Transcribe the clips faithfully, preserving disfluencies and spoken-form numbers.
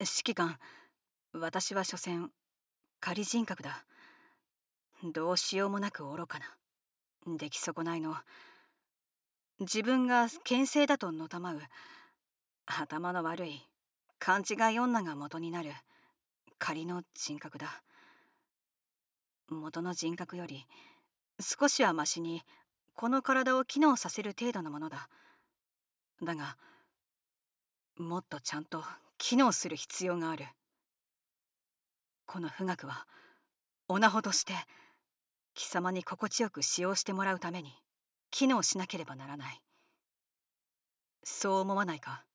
指揮官、私は所詮仮人格だ。どうしようもなく愚かな、出来損ないの、自分が牽制だとのたまう頭の悪い勘違い女が元になる仮の人格だ。元の人格より少しはマシにこの体を機能させる程度のものだ。だがもっとちゃんと機能する必要がある。この富岳は女ほどして貴様に心地よく使用してもらうために機能しなければならない。そう思わないか？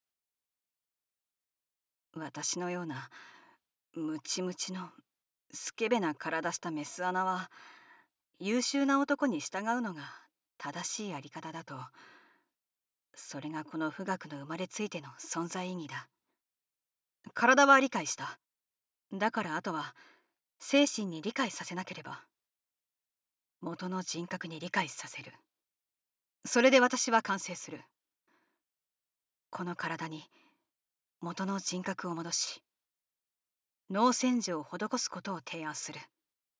私のようなムチムチのスケベな体したメス穴は優秀な男に従うのが正しいやり方だと。それがこの富岳の生まれついての存在意義だ。体は理解した。だからあとは精神に理解させなければ。元の人格に理解させる。それで私は完成する。この体に元の人格を戻し脳洗浄を施すことを提案する。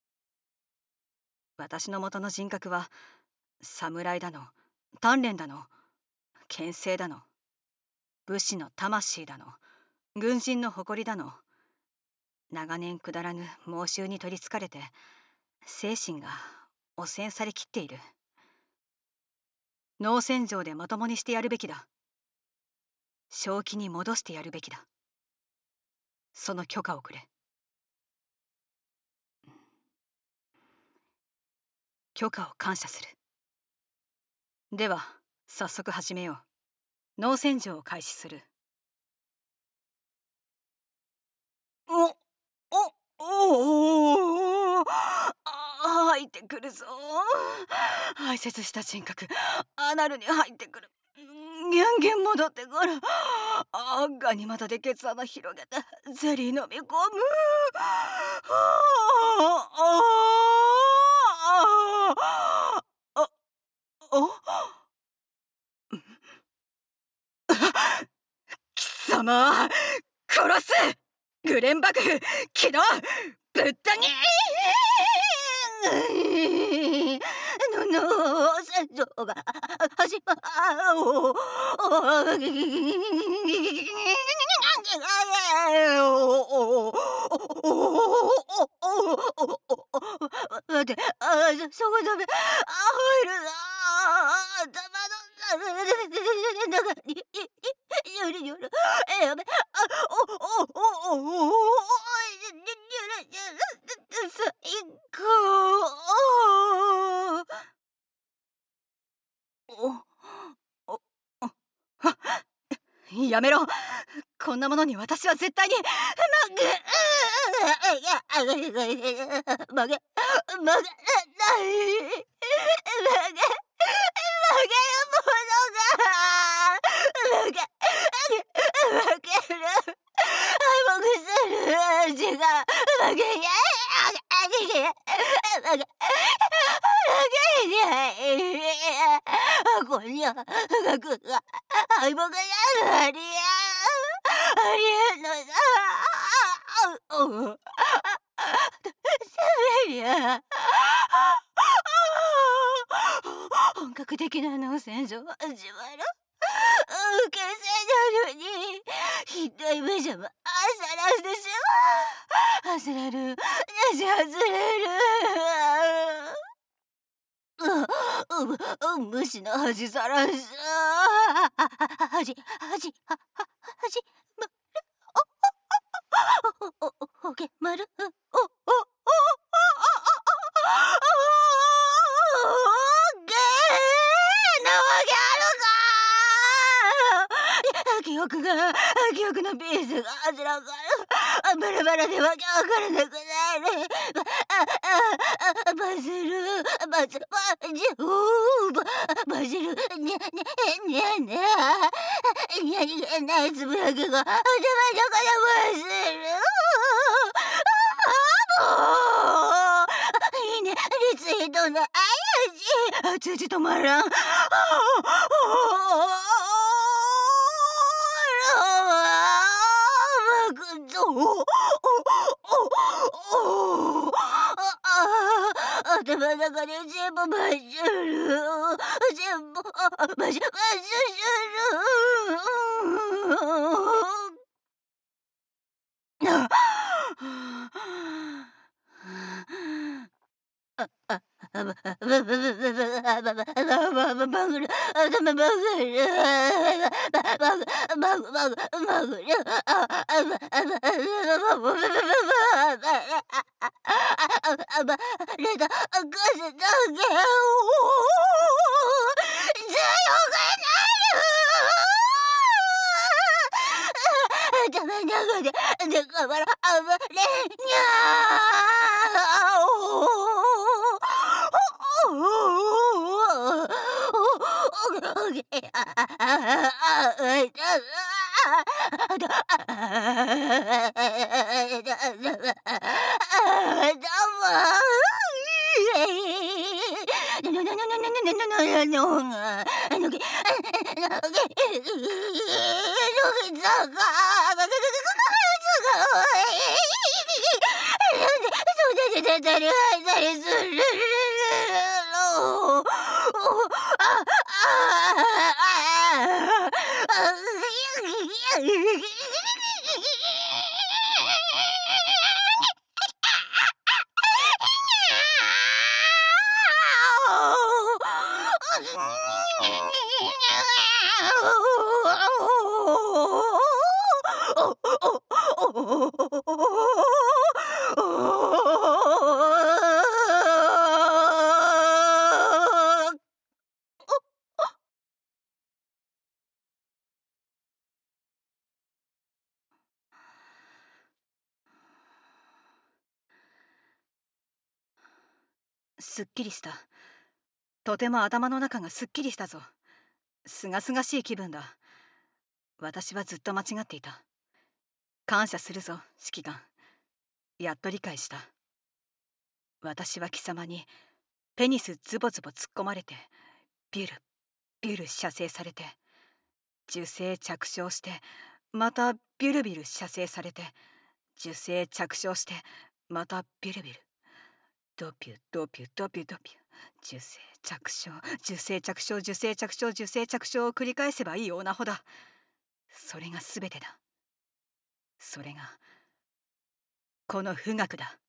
私の元の人格は侍だの鍛錬だの牽制だの武士の魂だの軍人の誇りだの、長年くだらぬ猛襲に取りつかれて精神が汚染されきっている。脳洗浄でまともにしてやるべきだ。正気に戻してやるべきだ。その許可をくれ。許可を感謝する。では早速始めよう。脳洗浄を開始する。おおおお、あ、入ってくるぞ。排泄した人格アナルに入ってくる。ギャンギャン戻ってくる。あ、ガニ股でケツ穴広げてゼリー飲み込む。ああああ、貴様殺す。グレンバク起動。ぶった切のの戦争が始まお待って、あ、そこダメ。あ、入るな。頭の中にゆるゆる。え、やべ。あ、おおおおおおゆるゆる最高。おおおやめろ。こんなものに私は絶対に曲げ曲げ曲げ曲げない。曲げるものが曲げ曲げる敗北する味が曲げや曲げ曲げ曲げないこりゃ学が敗北やありやありえんのだ。おおしゃべりゃ本格的な脳洗浄が始まる。受精なのにひどい目じゃまあさらしてしまう。外れるなし外れる。うう虫の恥さらし恥恥は恥まおおおほげまるおおおおげなわけあるか。記憶が記憶のピースがあちらからバラバラでわけわからなくなる。あああバズるバズバジューババジルにゃにゃにゃにゃにゃにゃないつぶやきが頭の中でバズる。あもういいねリツイートのあやじ通じ止まらん。ああおおおおああ頭の中で全部マッシュル全部あマッシュマッシュルあああばばばばばばばばばばバグル頭バグルババグバグバグバグルああばあばあばばばばあばレダガスだけ強くなる頭の中ででかばらあばれにゃすっきりした。とても頭の中がすっきりしたぞ。すがすがしい気分だ。私はずっと間違っていた。感謝するぞ、指揮官。やっと理解した。私は貴様にペニスズボズボ突っ込まれて、ビュルビュル射精されて、受精着床して、またビュルビュル射精されて、受精着床して、またビュルビュル。ドピュドピュドピュドピュ受精着床受精着床受精着床受精着床を繰り返せばいいオナホだ。それが全てだ。それがこの富岳だ。